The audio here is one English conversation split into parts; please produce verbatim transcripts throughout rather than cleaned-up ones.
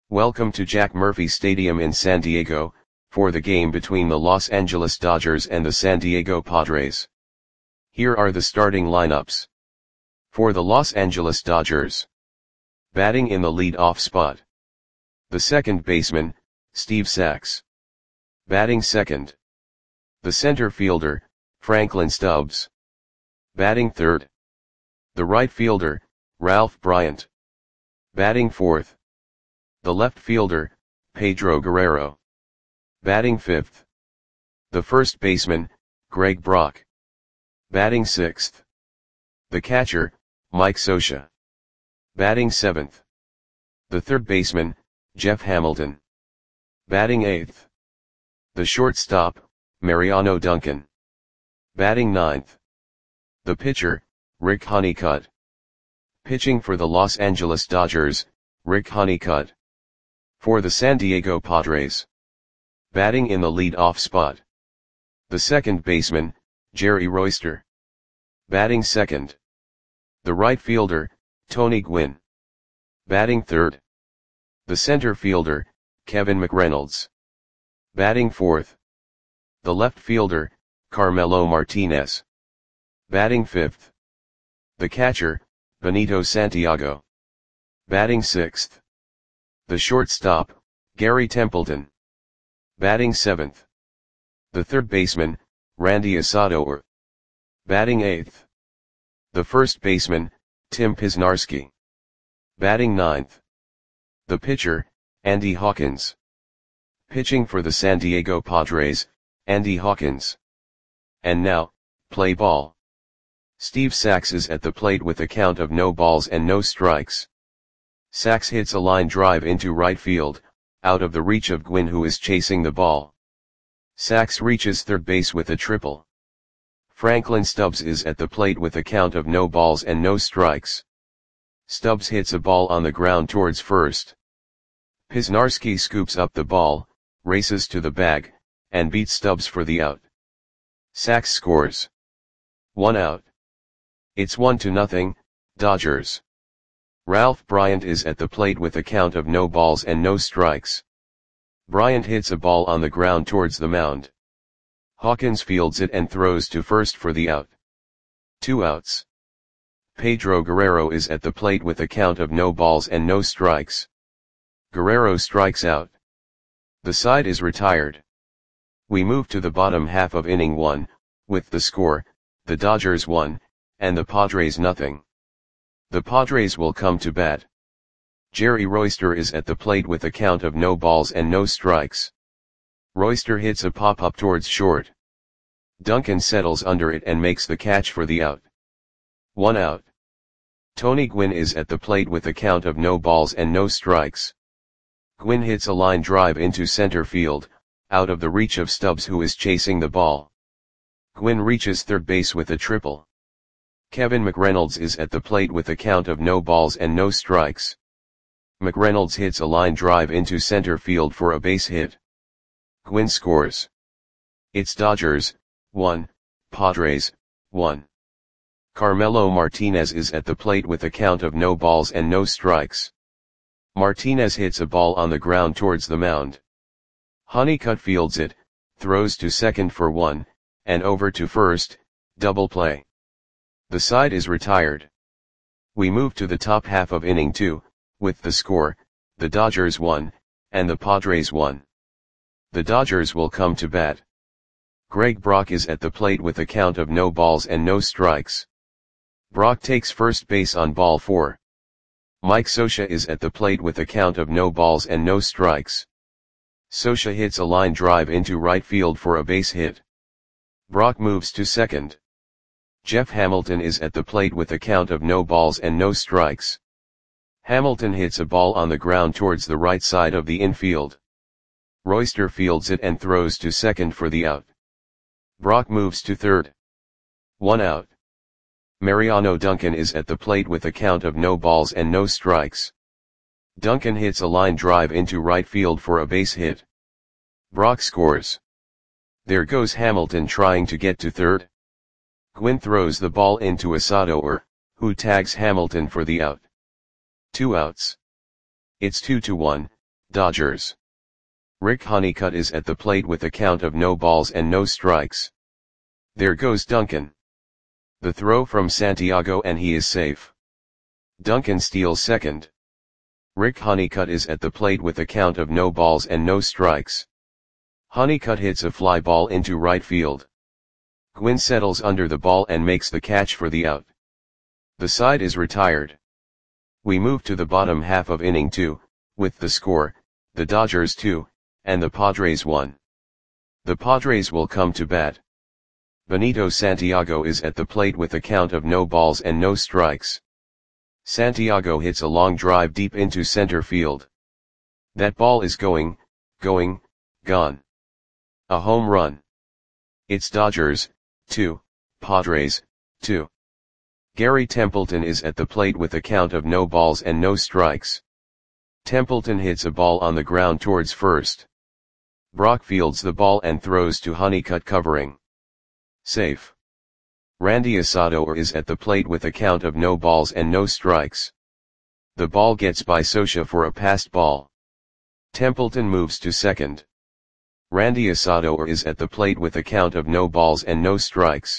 Welcome to Jack Murphy Stadium in San Diego, for the game between the Los Angeles Dodgers and the San Diego Padres. Here are the starting lineups. For the Los Angeles Dodgers. Batting in the lead-off spot. The second baseman, Steve Sax. Batting second. The center fielder, Franklin Stubbs. Batting third. The right fielder, Ralph Bryant. Batting fourth. The left fielder, Pedro Guerrero. Batting fifth. The first baseman, Greg Brock. Batting sixth. The catcher, Mike Scioscia. Batting seventh. The third baseman, Jeff Hamilton. Batting eighth. The shortstop, Mariano Duncan. Batting ninth. The pitcher, Rick Honeycutt. Pitching for the Los Angeles Dodgers, Rick Honeycutt. For the San Diego Padres. Batting in the lead-off spot. The second baseman, Jerry Royster. Batting second. The right fielder, Tony Gwynn. Batting third. The center fielder, Kevin McReynolds. Batting fourth. The left fielder, Carmelo Martinez. Batting fifth. The catcher, Benito Santiago. Batting sixth. The shortstop, Gary Templeton. Batting seventh. The third baseman, Randy Asador. Batting eighth. The first baseman, Tim Pisnarski. Batting ninth. The pitcher, Andy Hawkins. Pitching for the San Diego Padres, Andy Hawkins. And now, play ball. Steve Sax is at the plate with a count of no balls and no strikes. Sax hits a line drive into right field, out of the reach of Gwynn, who is chasing the ball. Sax reaches third base with a triple. Franklin Stubbs is at the plate with a count of no balls and no strikes. Stubbs hits a ball on the ground towards first. Pisnarski scoops up the ball, races to the bag, and beats Stubbs for the out. Sax scores. One out. It's one to nothing, Dodgers. Ralph Bryant is at the plate with a count of no balls and no strikes. Bryant hits a ball on the ground towards the mound. Hawkins fields it and throws to first for the out. Two outs. Pedro Guerrero is at the plate with a count of no balls and no strikes. Guerrero strikes out. The side is retired. We move to the bottom half of inning one, with the score, the Dodgers one, and the Padres nothing. The Padres will come to bat. Jerry Royster is at the plate with a count of no balls and no strikes. Royster hits a pop-up towards short. Duncan settles under it and makes the catch for the out. One out. Tony Gwynn is at the plate with a count of no balls and no strikes. Gwynn hits a line drive into center field, out of the reach of Stubbs, who is chasing the ball. Gwynn reaches third base with a triple. Kevin McReynolds is at the plate with a count of no balls and no strikes. McReynolds hits a line drive into center field for a base hit. Gwynn scores. It's Dodgers, one, Padres, one. Carmelo Martinez is at the plate with a count of no balls and no strikes. Martinez hits a ball on the ground towards the mound. Honeycutt fields it, throws to second for one, and over to first, double play. The side is retired. We move to the top half of inning two, with the score, the Dodgers one, and the Padres one. The Dodgers will come to bat. Greg Brock is at the plate with a count of no balls and no strikes. Brock takes first base on ball four. Mike Scioscia is at the plate with a count of no balls and no strikes. Scioscia hits a line drive into right field for a base hit. Brock moves to second. Jeff Hamilton is at the plate with a count of no balls and no strikes. Hamilton hits a ball on the ground towards the right side of the infield. Royster fields it and throws to second for the out. Brock moves to third. One out. Mariano Duncan is at the plate with a count of no balls and no strikes. Duncan hits a line drive into right field for a base hit. Brock scores. There goes Hamilton trying to get to third. Gwynn throws the ball into Asador, who tags Hamilton for the out. Two outs. It's two to one, Dodgers. Rick Honeycutt is at the plate with a count of no balls and no strikes. There goes Duncan. The throw from Santiago and he is safe. Duncan steals second. Rick Honeycutt is at the plate with a count of no balls and no strikes. Honeycutt hits a fly ball into right field. Gwynn settles under the ball and makes the catch for the out. The side is retired. We move to the bottom half of inning two, with the score, the Dodgers two, and the Padres one. The Padres will come to bat. Benito Santiago is at the plate with a count of no balls and no strikes. Santiago hits a long drive deep into center field. That ball is going, going, gone. A home run. It's Dodgers, two, Padres, two. Gary Templeton is at the plate with a count of no balls and no strikes. Templeton hits a ball on the ground towards first. Brock fields the ball and throws to Honeycutt covering. Safe. Randy Asado is at the plate with a count of no balls and no strikes. The ball gets by Scioscia for a passed ball. Templeton moves to second. Randy Asado is at the plate with a count of no balls and no strikes.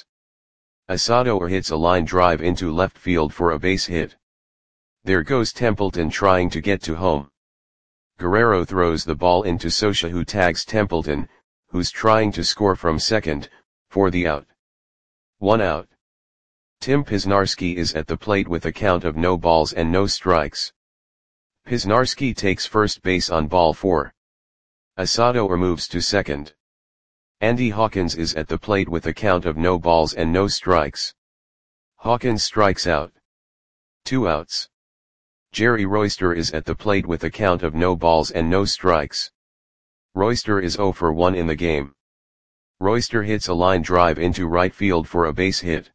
Asado hits a line drive into left field for a base hit. There goes Templeton trying to get to home. Guerrero throws the ball into Scioscia, who tags Templeton, who's trying to score from second, for the out. One out. Tim Pisnarski is at the plate with a count of no balls and no strikes. Pisnarski takes first base on ball four. Asado moves to second. Andy Hawkins is at the plate with a count of no balls and no strikes. Hawkins strikes out. Two outs. Jerry Royster is at the plate with a count of no balls and no strikes. Royster is zero for one in the game. Royster hits a line drive into right field for a base hit.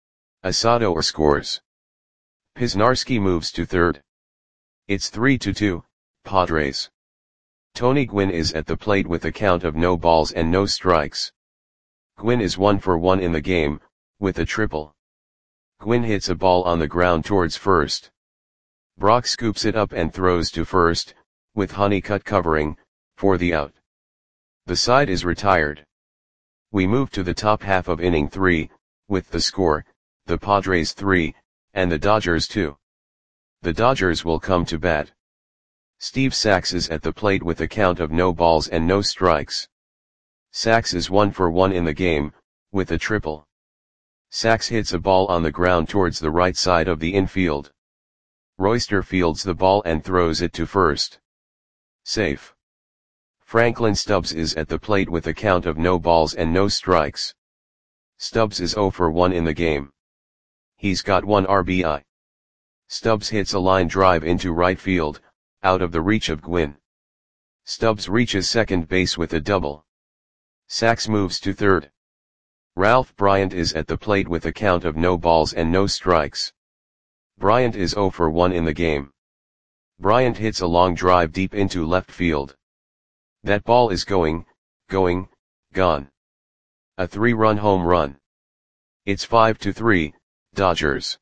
Asado scores. Pisnarski moves to third. It's three to two, Padres. Tony Gwynn is at the plate with a count of no balls and no strikes. Gwynn is one for one in the game, with a triple. Gwynn hits a ball on the ground towards first. Brock scoops it up and throws to first, with Honeycutt covering, for the out. The side is retired. We move to the top half of inning three, with the score, the Padres three, and the Dodgers two. The Dodgers will come to bat. Steve Sax is at the plate with a count of no balls and no strikes. Sax is one for one in the game, with a triple. Sax hits a ball on the ground towards the right side of the infield. Royster fields the ball and throws it to first. Safe. Franklin Stubbs is at the plate with a count of no balls and no strikes. Stubbs is zero for one in the game. He's got one R B I. Stubbs hits a line drive into right field, out of the reach of Gwynn. Stubbs reaches second base with a double. Sax moves to third. Ralph Bryant is at the plate with a count of no balls and no strikes. Bryant is zero for one in the game. Bryant hits a long drive deep into left field. That ball is going, going, gone. A three-run home run. It's five to three, Dodgers.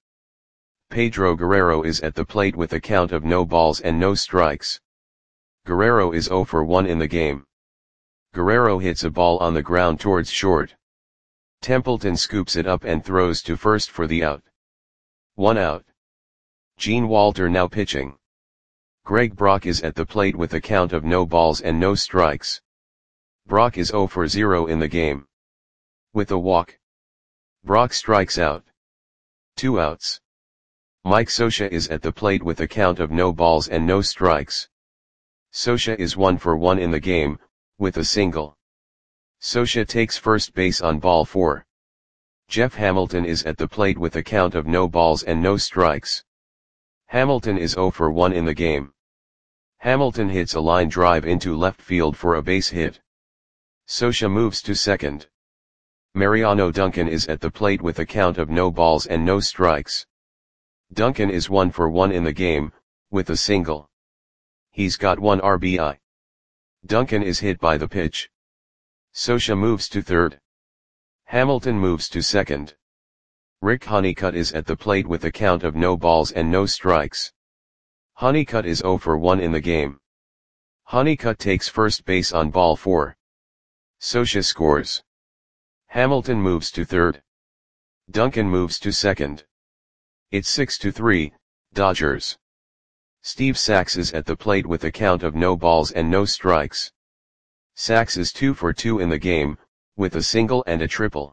Pedro Guerrero is at the plate with a count of no balls and no strikes. Guerrero is zero for one in the game. Guerrero hits a ball on the ground towards short. Templeton scoops it up and throws to first for the out. One out. Gene Walter now pitching. Greg Brock is at the plate with a count of no balls and no strikes. Brock is zero for zero in the game. With a walk. Brock strikes out. Two outs. Mike Scioscia is at the plate with a count of no balls and no strikes. Scioscia is one for one in the game, with a single. Scioscia takes first base on ball four. Jeff Hamilton is at the plate with a count of no balls and no strikes. Hamilton is zero for one in the game. Hamilton hits a line drive into left field for a base hit. Scioscia moves to second. Mariano Duncan is at the plate with a count of no balls and no strikes. Duncan is one for one in the game, with a single. He's got one R B I. Duncan is hit by the pitch. Scioscia moves to third. Hamilton moves to second. Rick Honeycutt is at the plate with a count of no balls and no strikes. Honeycutt is zero for one in the game. Honeycutt takes first base on ball four. Scioscia scores. Hamilton moves to third. Duncan moves to second. It's six to three, Dodgers. Steve Sax is at the plate with a count of no balls and no strikes. Sax is two for two in the game, with a single and a triple.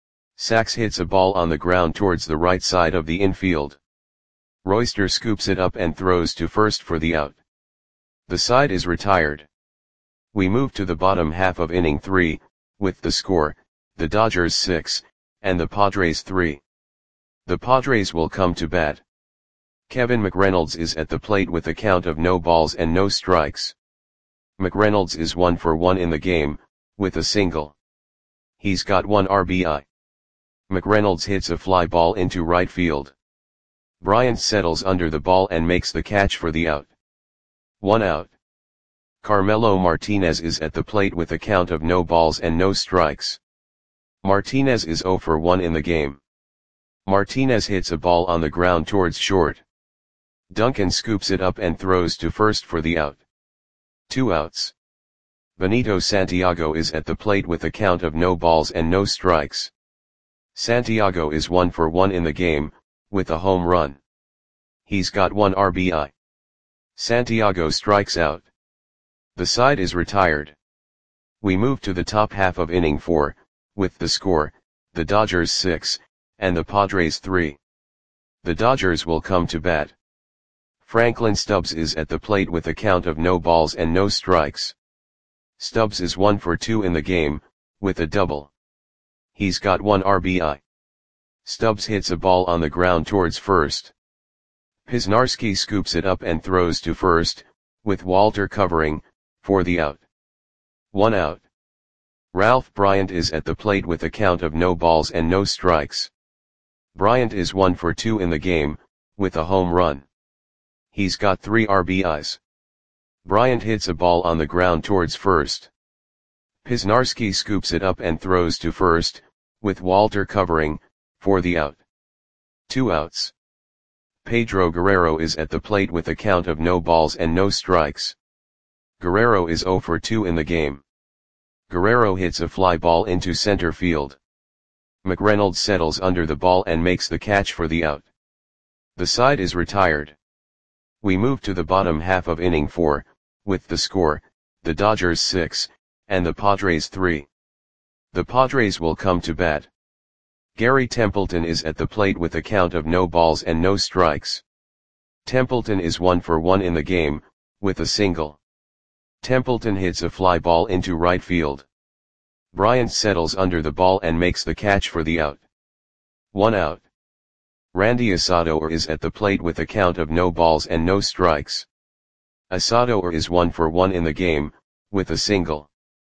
Sax hits a ball on the ground towards the right side of the infield. Royster scoops it up and throws to first for the out. The side is retired. We move to the bottom half of inning three, with the score, the Dodgers six, and the Padres three. The Padres will come to bat. Kevin McReynolds is at the plate with a count of no balls and no strikes. McReynolds is one for one in the game, with a single. He's got one R B I. McReynolds hits a fly ball into right field. Bryant settles under the ball and makes the catch for the out. One out. Carmelo Martinez is at the plate with a count of no balls and no strikes. Martinez is zero for one in the game. Martinez hits a ball on the ground towards short. Duncan scoops it up and throws to first for the out. Two outs. Benito Santiago is at the plate with a count of no balls and no strikes. Santiago is one for one in the game, with a home run. He's got one R B I. Santiago strikes out. The side is retired. We move to the top half of inning four, with the score, the Dodgers six, and the Padres three. The Dodgers will come to bat. Franklin Stubbs is at the plate with a count of no balls and no strikes. Stubbs is one for two in the game, with a double. He's got one R B I. Stubbs hits a ball on the ground towards first. Pisnarski scoops it up and throws to first, with Walter covering, for the out. One out. Ralph Bryant is at the plate with a count of no balls and no strikes. Bryant is one for two in the game, with a home run. He's got three R B Is. Bryant hits a ball on the ground towards first. Pisnarski scoops it up and throws to first, with Walter covering, for the out. Two outs. Pedro Guerrero is at the plate with a count of no balls and no strikes. Guerrero is zero for two in the game. Guerrero hits a fly ball into center field. McReynolds settles under the ball and makes the catch for the out. The side is retired. We move to the bottom half of inning four, with the score, the Dodgers six, and the Padres three. The Padres will come to bat. Gary Templeton is at the plate with a count of no balls and no strikes. Templeton is one for one in the game, with a single. Templeton hits a fly ball into right field. Bryant settles under the ball and makes the catch for the out. One out. Randy Asado is at the plate with a count of no balls and no strikes. Asado is one for one in the game, with a single.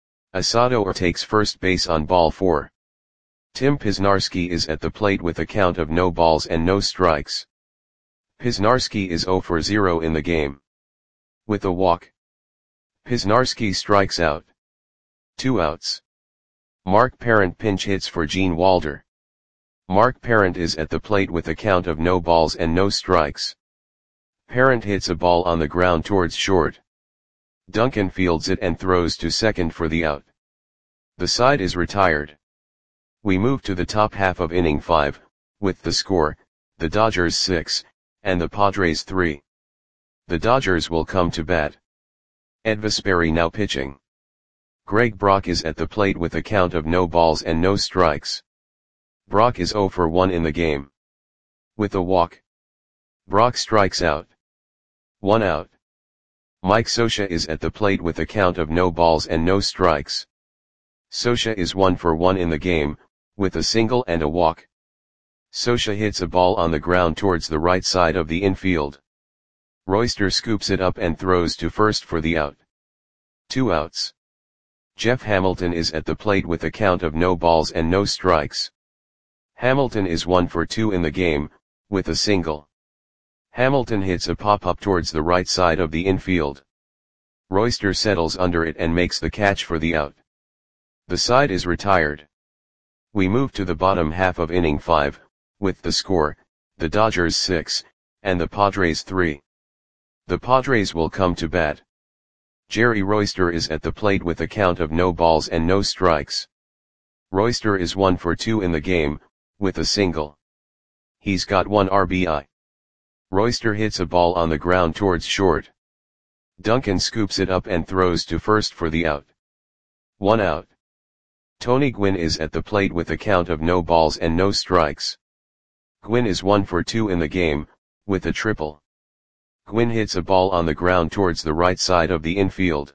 Asado takes first base on ball four. Tim Pisnarski is at the plate with a count of no balls and no strikes. Pisnarski is zero for zero in the game. With a walk. Pisnarski strikes out. Two outs. Mark Parent pinch hits for Gene Walter. Mark Parent is at the plate with a count of no balls and no strikes. Parent hits a ball on the ground towards short. Duncan fields it and throws to second for the out. The side is retired. We move to the top half of inning five, with the score, the Dodgers six, and the Padres three. The Dodgers will come to bat. Ed Vesperi now pitching. Greg Brock is at the plate with a count of no balls and no strikes. Brock is zero for one in the game. With a walk. Brock strikes out. One out. Mike Scioscia is at the plate with a count of no balls and no strikes. Scioscia is one for one in the game, with a single and a walk. Scioscia hits a ball on the ground towards the right side of the infield. Royster scoops it up and throws to first for the out. Two outs. Jeff Hamilton is at the plate with a count of no balls and no strikes. Hamilton is one for two in the game, with a single. Hamilton hits a pop-up towards the right side of the infield. Royster settles under it and makes the catch for the out. The side is retired. We move to the bottom half of inning five, with the score, the Dodgers six, and the Padres three. The Padres will come to bat. Jerry Royster is at the plate with a count of no balls and no strikes. Royster is one for two in the game, with a single. He's got one R B I. Royster hits a ball on the ground towards short. Duncan scoops it up and throws to first for the out. One out. Tony Gwynn is at the plate with a count of no balls and no strikes. Gwynn is one for two in the game, with a triple. Gwynn hits a ball on the ground towards the right side of the infield.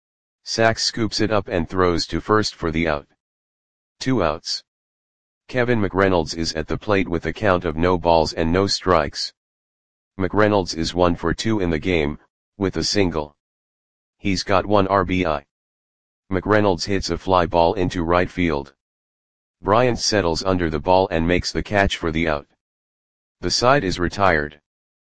Sachs scoops it up and throws to first for the out. Two outs. Kevin McReynolds is at the plate with a count of no balls and no strikes. McReynolds is one for two in the game, with a single. He's got one R B I. McReynolds hits a fly ball into right field. Bryant settles under the ball and makes the catch for the out. The side is retired.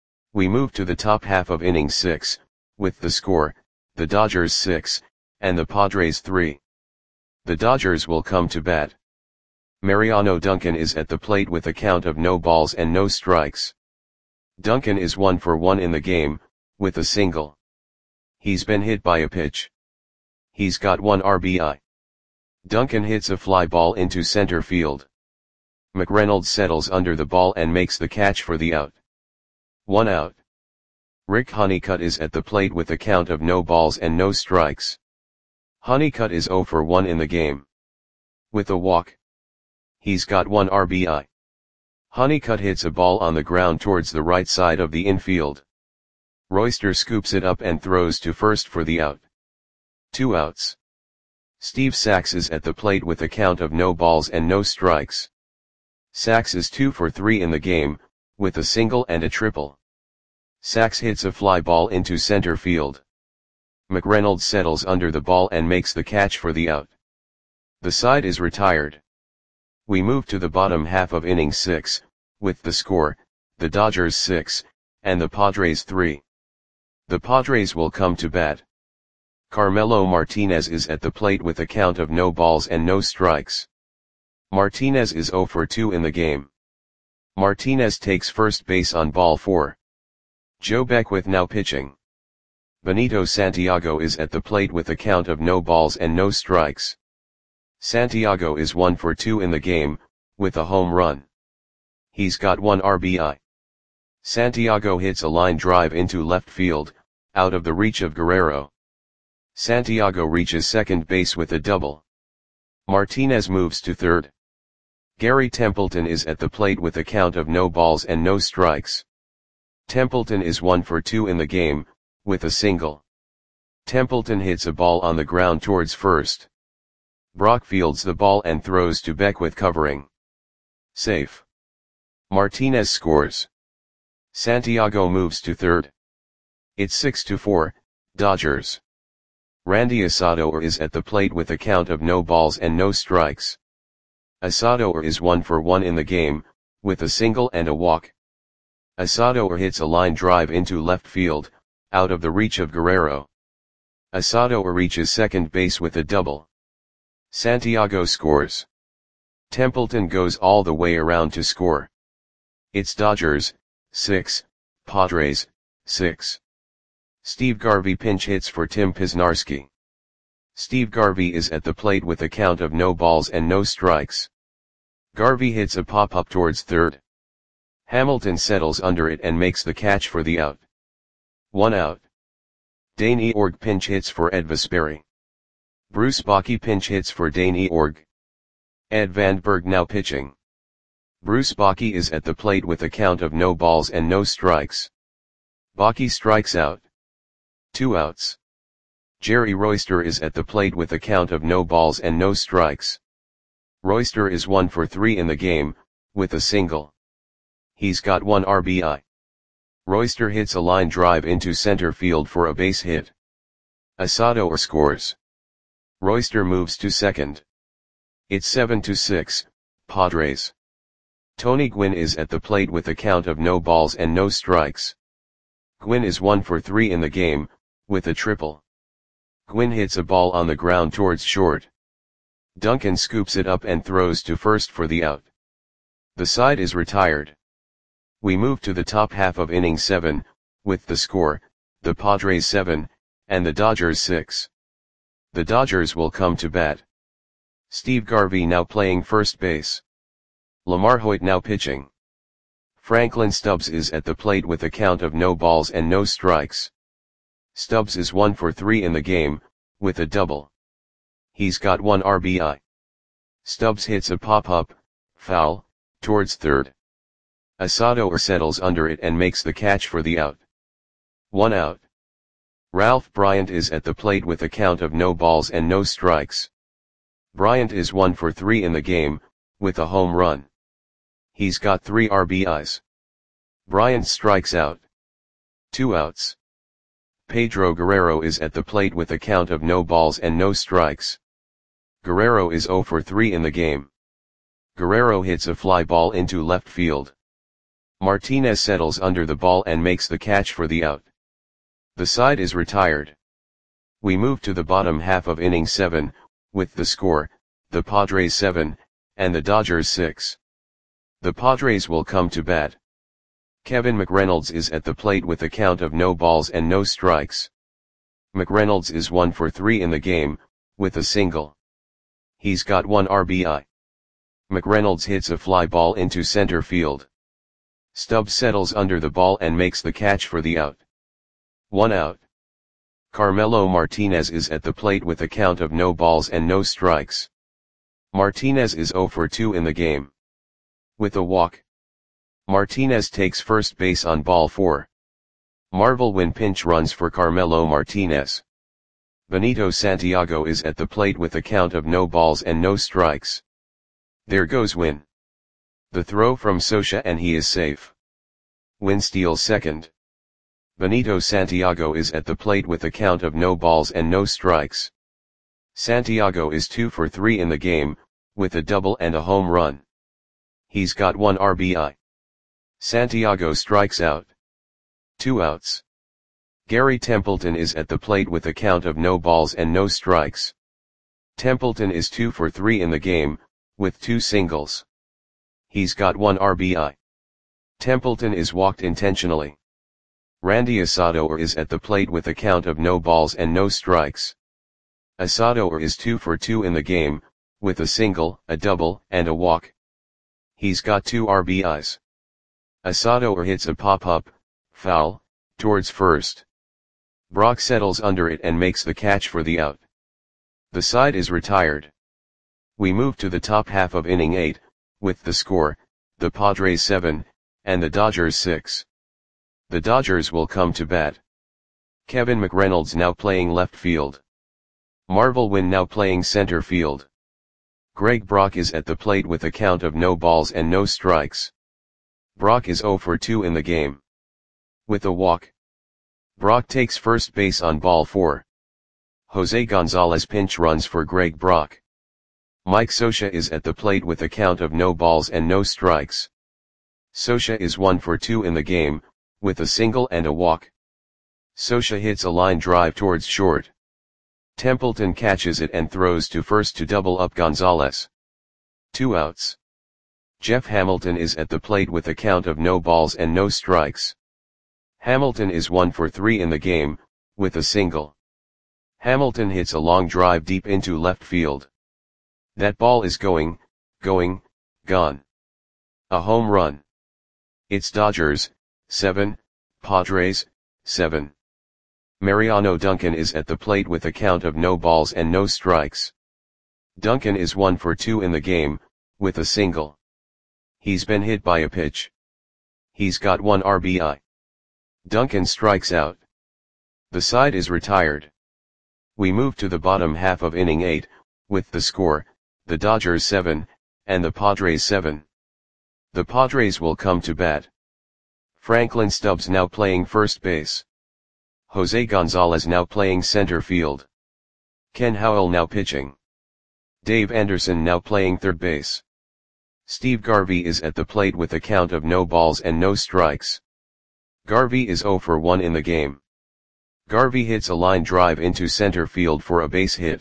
We move to the top half of inning six, with the score, the Dodgers six, and the Padres three. The Dodgers will come to bat. Mariano Duncan is at the plate with a count of no balls and no strikes. Duncan is one for one in the game, with a single. He's been hit by a pitch. He's got one R B I. Duncan hits a fly ball into center field. McReynolds settles under the ball and makes the catch for the out. One out. Rick Honeycutt is at the plate with a count of no balls and no strikes. Honeycutt is zero for one in the game. With a walk. He's got one R B I. Honeycutt hits a ball on the ground towards the right side of the infield. Royster scoops it up and throws to first for the out. Two outs. Steve Sachs is at the plate with a count of no balls and no strikes. Sachs is two for three in the game, with a single and a triple. Sachs hits a fly ball into center field. McReynolds settles under the ball and makes the catch for the out. The side is retired. We move to the bottom half of inning six, with the score, the Dodgers six, and the Padres three. The Padres will come to bat. Carmelo Martinez is at the plate with a count of no balls and no strikes. Martinez is zero for two in the game. Martinez takes first base on ball four. Joe Beckwith now pitching. Benito Santiago is at the plate with a count of no balls and no strikes. Santiago is one for two in the game, with a home run. He's got one R B I. Santiago hits a line drive into left field, out of the reach of Guerrero. Santiago reaches second base with a double. Martinez moves to third. Gary Templeton is at the plate with a count of no balls and no strikes. Templeton is one for two in the game, with a single. Templeton hits a ball on the ground towards first. Brock fields the ball and throws to Beckwith covering. Safe. Martinez scores. Santiago moves to third. It's six to four, Dodgers. Randy Asado is at the plate with a count of no balls and no strikes. Asado is one for one in the game, with a single and a walk. Asado hits a line drive into left field, out of the reach of Guerrero. Asado reaches second base with a double. Santiago scores. Templeton goes all the way around to score. It's Dodgers, six, Padres, six. Steve Garvey pinch hits for Tim Pisnarski. Steve Garvey is at the plate with a count of no balls and no strikes. Garvey hits a pop-up towards third. Hamilton settles under it and makes the catch for the out. One out. Dane Eorg pinch hits for Ed Vesperi. Bruce Bochy pinch hits for Dane Eorg. Ed Vandenberg now pitching. Bruce Bochy is at the plate with a count of no balls and no strikes. Bochy strikes out. Two outs. Jerry Royster is at the plate with a count of no balls and no strikes. Royster is one for three in the game, with a single. He's got one R B I. Royster hits a line drive into center field for a base hit. Asado scores. Royster moves to second. It's seven to six, Padres. Tony Gwynn is at the plate with a count of no balls and no strikes. Gwynn is one for three in the game, with a triple. Gwynn hits a ball on the ground towards short. Duncan scoops it up and throws to first for the out. The side is retired. We move to the top half of inning seven, with the score, the Padres seven, and the Dodgers six. The Dodgers will come to bat. Steve Garvey now playing first base. Lamar Hoyt now pitching. Franklin Stubbs is at the plate with a count of no balls and no strikes. Stubbs is one for three in the game, with a double. He's got one R B I. Stubbs hits a pop-up, foul, towards third. Asado settles under it and makes the catch for the out. One out. Ralph Bryant is at the plate with a count of no balls and no strikes. Bryant is one for three in the game, with a home run. He's got three R B Is. Bryant strikes out. Two outs. Pedro Guerrero is at the plate with a count of no balls and no strikes. Guerrero is zero for three in the game. Guerrero hits a fly ball into left field. Martinez settles under the ball and makes the catch for the out. The side is retired. We move to the bottom half of inning seven, with the score, the Padres seven, and the Dodgers six. The Padres will come to bat. Kevin McReynolds is at the plate with a count of no balls and no strikes. McReynolds is one for three in the game, with a single. He's got one R B I. McReynolds hits a fly ball into center field. Stubbs settles under the ball and makes the catch for the out. One out. Carmelo Martinez is at the plate with a count of no balls and no strikes. Martinez is zero for two in the game. With a walk. Martinez takes first base on ball four. Marvel Wynn pinch runs for Carmelo Martinez. Benito Santiago is at the plate with a count of no balls and no strikes. There goes Wynn. The throw from Scioscia and he is safe. Wynn steals second. Benito Santiago is at the plate with a count of no balls and no strikes. Santiago is two for three in the game, with a double and a home run. He's got one R B I. Santiago strikes out. Two outs. Gary Templeton is at the plate with a count of no balls and no strikes. Templeton is two for three in the game, with two singles. He's got one R B I. Templeton is walked intentionally. Randy Asado is at the plate with a count of no balls and no strikes. Asado is two for two in the game, with a single, a double, and a walk. He's got two R B Is. Asado hits a pop-up, foul, towards first. Brock settles under it and makes the catch for the out. The side is retired. We move to the top half of inning eight, with the score, the Padres seven, and the Dodgers six. The Dodgers will come to bat. Kevin McReynolds now playing left field. Marvel Wynn now playing center field. Greg Brock is at the plate with a count of no balls and no strikes. Brock is zero for two in the game. With a walk. Brock takes first base on ball four. Jose Gonzalez pinch runs for Greg Brock. Mike Scioscia is at the plate with a count of no balls and no strikes. Scioscia is one for two in the game, with a single and a walk. Scioscia hits a line drive towards short. Templeton catches it and throws to first to double up Gonzalez. Two outs. Jeff Hamilton is at the plate with a count of no balls and no strikes. Hamilton is one for three in the game, with a single. Hamilton hits a long drive deep into left field. That ball is going, going, gone. A home run. It's Dodgers, seven, Padres, seven. Mariano Duncan is at the plate with a count of no balls and no strikes. Duncan is one for two in the game, with a single. He's been hit by a pitch. He's got one R B I. Duncan strikes out. The side is retired. We move to the bottom half of inning eight, with the score, the Dodgers seven, and the Padres seven. The Padres will come to bat. Franklin Stubbs now playing first base. Jose Gonzalez now playing center field. Ken Howell now pitching. Dave Anderson now playing third base. Steve Garvey is at the plate with a count of no balls and no strikes. Garvey is zero for one in the game. Garvey hits a line drive into center field for a base hit.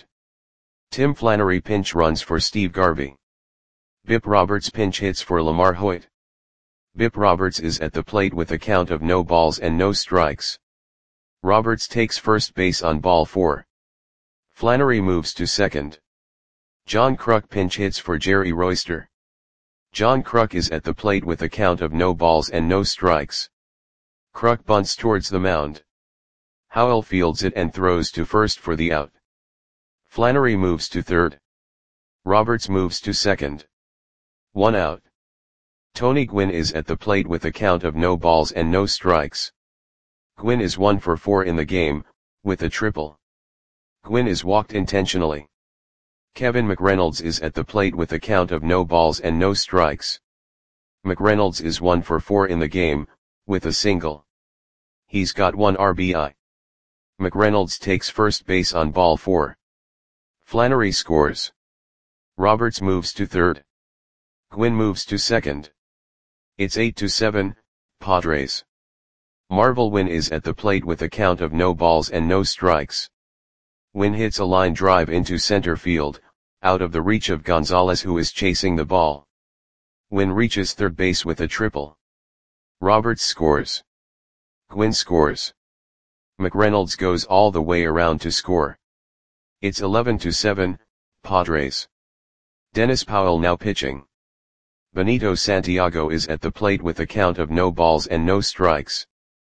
Tim Flannery pinch runs for Steve Garvey. Bip Roberts pinch hits for Lamar Hoyt. Bip Roberts is at the plate with a count of no balls and no strikes. Roberts takes first base on ball four. Flannery moves to second. John Kruk pinch hits for Jerry Royster. John Kruk is at the plate with a count of no balls and no strikes. Kruk bunts towards the mound. Howell fields it and throws to first for the out. Flannery moves to third. Roberts moves to second. One out. Tony Gwynn is at the plate with a count of no balls and no strikes. Gwynn is one for four in the game, with a triple. Gwynn is walked intentionally. Kevin McReynolds is at the plate with a count of no balls and no strikes. McReynolds is one for four in the game, with a single. He's got one R B I. McReynolds takes first base on ball four. Flannery scores. Roberts moves to third. Gwynn moves to second. It's eight to seven, Padres. Marvel Wynn is at the plate with a count of no balls and no strikes. Wynn hits a line drive into center field, out of the reach of Gonzalez, who is chasing the ball. Wynn reaches third base with a triple. Roberts scores. Gwynn scores. McReynolds goes all the way around to score. It's eleven to seven, Padres. Dennis Powell now pitching. Benito Santiago is at the plate with a count of no balls and no strikes.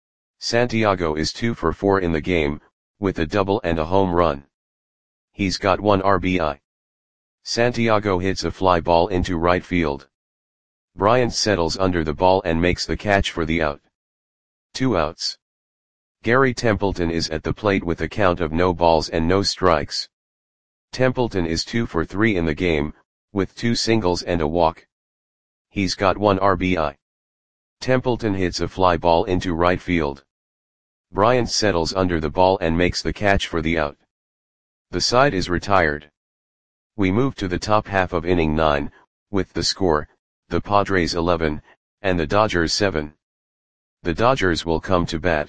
Santiago is two for four in the game, with a double and a home run. He's got one R B I. Santiago hits a fly ball into right field. Bryant settles under the ball and makes the catch for the out. Two outs. Gary Templeton is at the plate with a count of no balls and no strikes. Templeton is two for three in the game, with two singles and a walk. He's got one R B I. Templeton hits a fly ball into right field. Bryant settles under the ball and makes the catch for the out. The side is retired. We move to the top half of inning nine, with the score, the Padres eleven, and the Dodgers seven. The Dodgers will come to bat.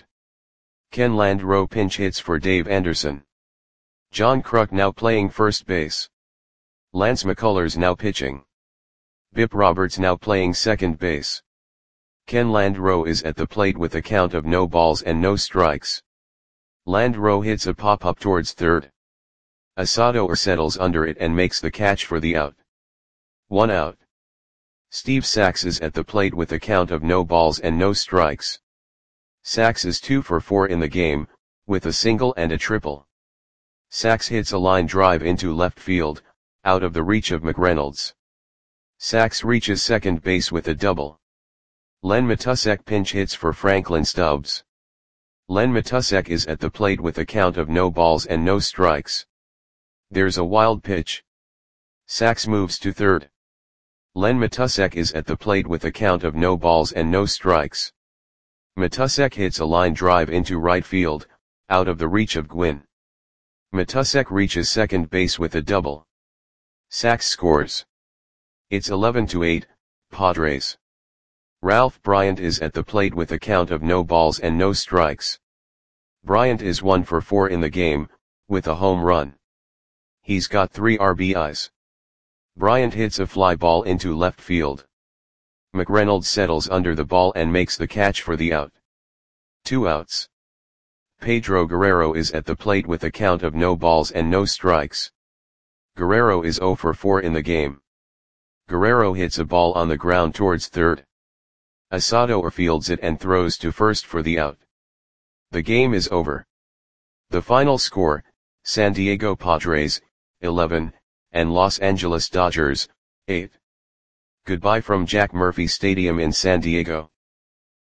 Ken Landreau pinch hits for Dave Anderson. John Kruk now playing first base. Lance McCullers now pitching. Bip Roberts now playing second base. Ken Landreau is at the plate with a count of no balls and no strikes. Landreau hits a pop-up towards third. Asado settles under it and makes the catch for the out. One out. Steve Sax is at the plate with a count of no balls and no strikes. Sax is two for four in the game, with a single and a triple. Sax hits a line drive into left field, out of the reach of McReynolds. Sax reaches second base with a double. Len Matusek pinch hits for Franklin Stubbs. Len Matusek is at the plate with a count of no balls and no strikes. There's a wild pitch. Sax moves to third. Len Matusek is at the plate with a count of no balls and no strikes. Matusek hits a line drive into right field, out of the reach of Gwynn. Matusek reaches second base with a double. Sax scores. It's eleven to eight, Padres. Ralph Bryant is at the plate with a count of no balls and no strikes. Bryant is one for four in the game, with a home run. He's got three R B Is. Bryant hits a fly ball into left field. McReynolds settles under the ball and makes the catch for the out. Two outs. Pedro Guerrero is at the plate with a count of no balls and no strikes. Guerrero is zero for four in the game. Guerrero hits a ball on the ground towards third. Asado fields it and throws to first for the out. The game is over. The final score, San Diego Padres, eleven, and Los Angeles Dodgers, eight. Goodbye from Jack Murphy Stadium in San Diego.